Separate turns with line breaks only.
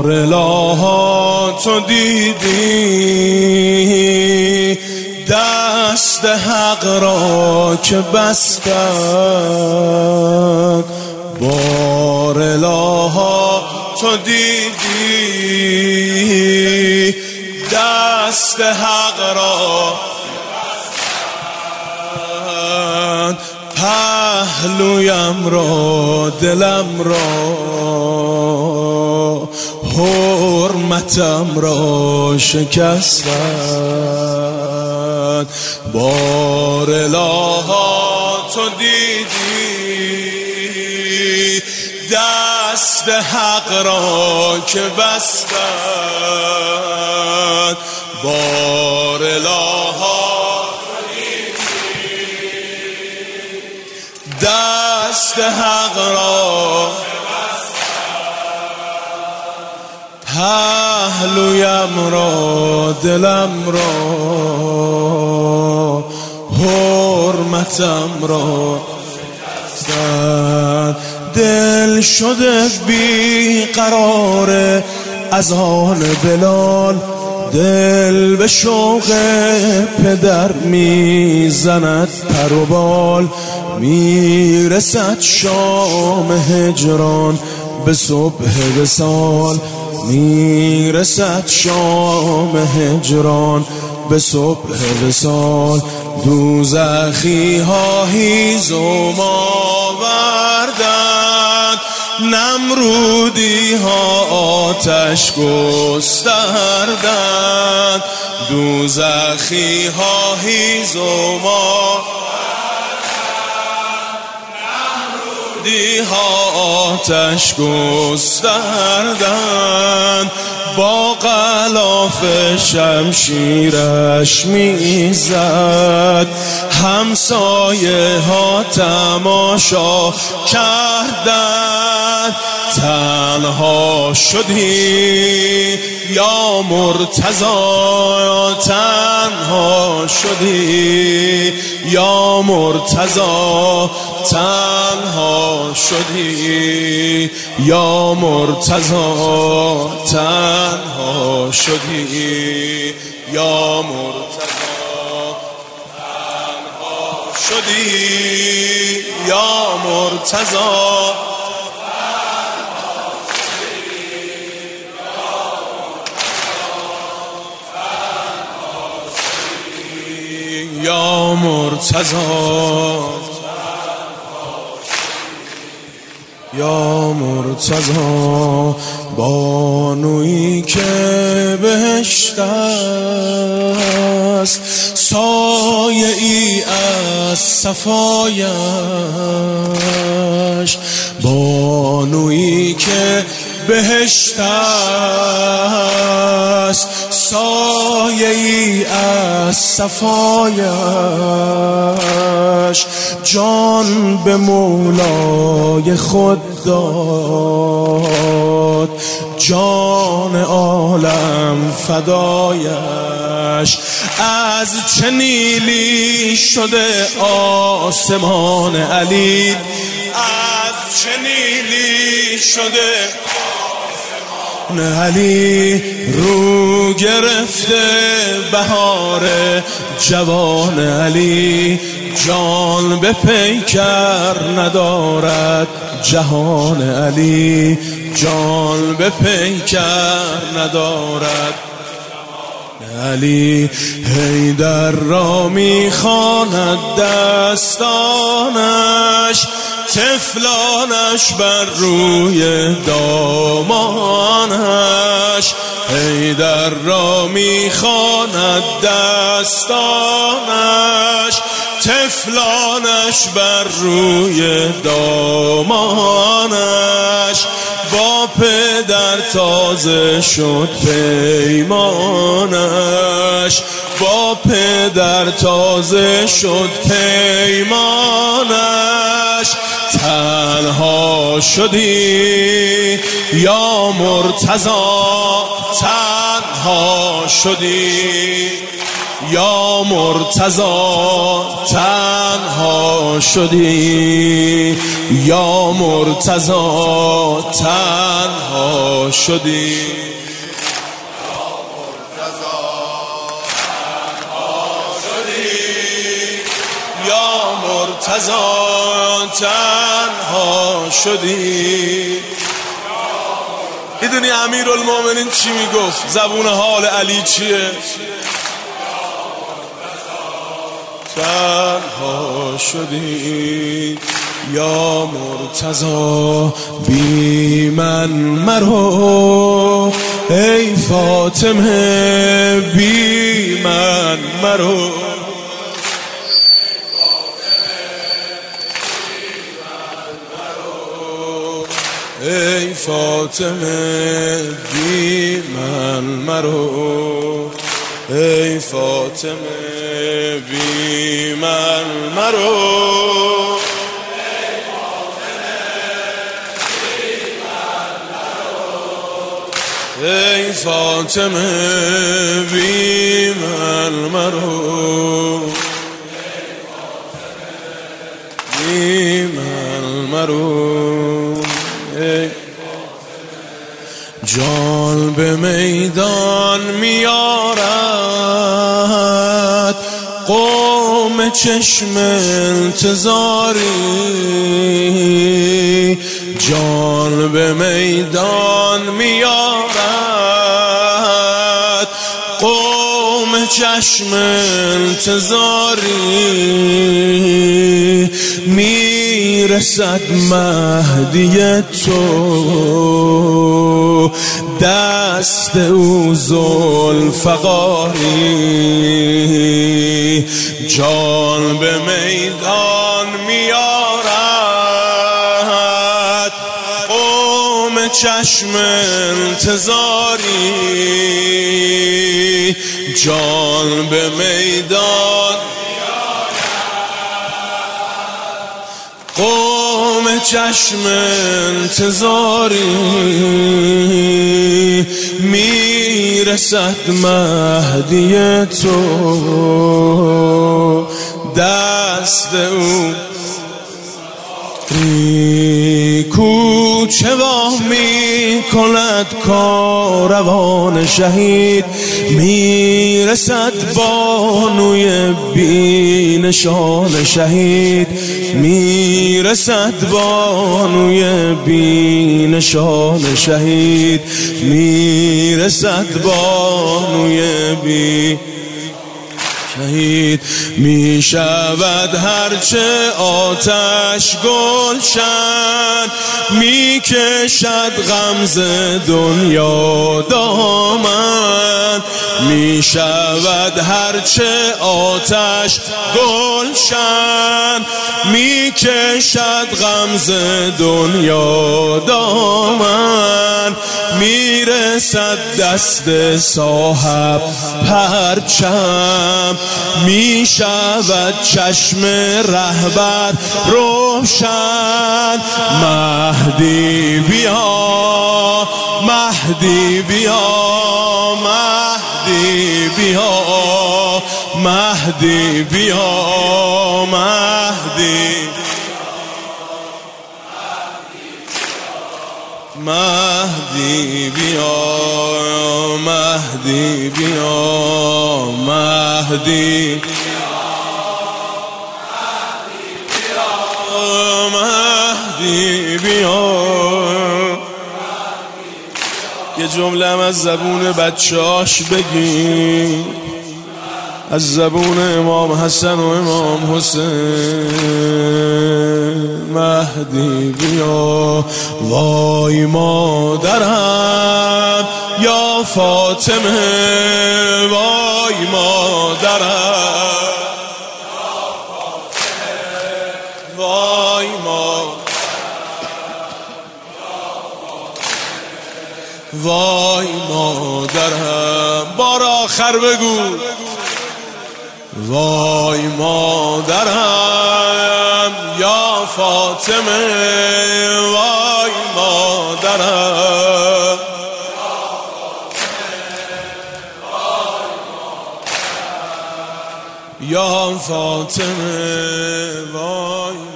الها تو دیدی دست حق را که بستند، بار الها تو دیدی دست حق را بستند، پهلویم را دلم را حرمتم را شکستند، بار الها تو دیدی دست حق را که بستند، بار الها تو دیدی دست حق را پهلویم را دلم را حرمتم را شکستند، دل شده بی قرار از آن بلال، دل به شوق پدر میزند پر و بال، میرسد شام هجران به صبح وصال، میرسد شام هجران به صبح وصال، دوزخی ها هیزم آوردند، نمرودی ها آتش گستردند، دوزخی ها هیزم ها آتش گستردند، با غلاف شمشیرش میزد، همسایه ها تماشا کردند، تنها شدی یا مرتضی، تنها شدی یا مرتضی، تنها شدی یا مرتضی، تنها شدی یا مرتضی، تنها شدی یا مرتضی، یا مرتضی، یا مرتضی، بانویی که بهشت است، سایه ای از صفایش، بانویی که بهشت است، سایه ای از صفایش، جان به مولای خود داد، جان عالم فدایش، از چه نیلی شده آسمان علی، از چه نیلی شده علی، رو گرفته بهار جوان علی، جان به پیکر ندارد جهان علی، جان به پیکر ندارد علی، حیدر را میخواند دستانش، طفلانش بر روی دامانش، حیدر را میخواند دستانش، طفلانش بر روی دامانش، با پدر تازه شد پیمانش، با پدر تازه شد پیمانش، تنها شدی یا مرتضی، تنها شدی یا مرتضی تنها شدی، یا مرتضی تنها شدی، یا مرتضی تنها شدی. میدونی امیرالمومنین چی میگفت؟ زبون حال علی چیه؟ تنها شدی یا مرتضی بی من مرو، ای فاطمه بی من مرو، ای فاطمه بی من مرو، ای فاطمه بی من مرو، ای فاطمه بی من مرو، بی من مرو. جان به میدان میارد قوم چشم انتظاری، جان به میدان میارد قوم چشم انتظاری، میرسد مهدی تو دست او ذوالفقاری، جان به میدان میارد قوم چشم انتظاری، جان به میدان قوم چشم انتظاری، میرسد مهدی تو دست او کوچه وا می کند کاروان شهید، میرسد بانوی بی نشان شهید، میرسد بانوی بی نشان شهید، میرسد بانوی بی شهید، می شود هرچه آتش گلشن، می کشد غمزه دنیا دامن، می شود هرچه آتش گلشن، می کشد غمزه دنیا دامن، می رسد دست صاحب پرچم، می شود چشم رهبر روشن، مهدی بیا مهدی بیا مهدی بیا مهدی بیا مهدی مهدی بیا مهدی بیا مهدی مهدی بیا. یه جمله هم از زبون بچه‌اش بگی، از زبون امام حسن و امام حسین. مهدی بیا وای مادرم یا فاطمه، وای مادرم وای وای مادرم. بار آخر بگو وای مادرم یا فاطمه، وای مادرم یا فاطمه وای